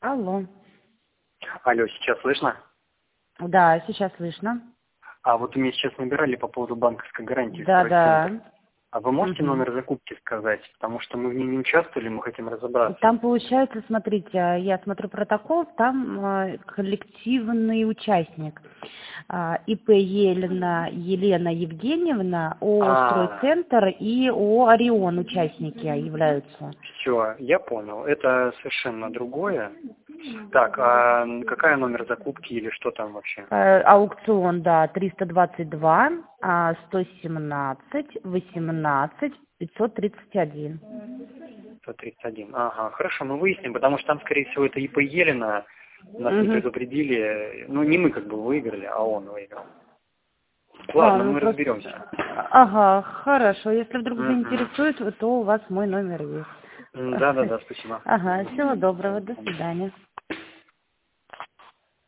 Алло. Алло, сейчас слышно? Да, сейчас слышно. А вот вы меня сейчас набирали по поводу банковской гарантии. Да. А вы можете Мгм. номер закупки сказать? Потому что мы в ней не участвовали, мы хотим разобраться. Там получается, смотрите, я смотрю протокол, там коллективный участник. ИП Елена Елена Евгеньевна, ООО «Стройцентр» и ООО «Орион» участники являются. Все, я понял. Это совершенно другое. Так, а какая номер закупки или что там вообще? Аукцион, да, 322 117 18 531. 131. Ага, хорошо, мы выясним, потому что там, скорее всего, это ИП Елена. Нас не предупредили. Ну, не мы как бы выиграли, а он выиграл. Ладно, мы разберемся. Ага, хорошо. Если вдруг заинтересует, то у вас мой номер есть. Да, спасибо. Ага, всего доброго, до свидания.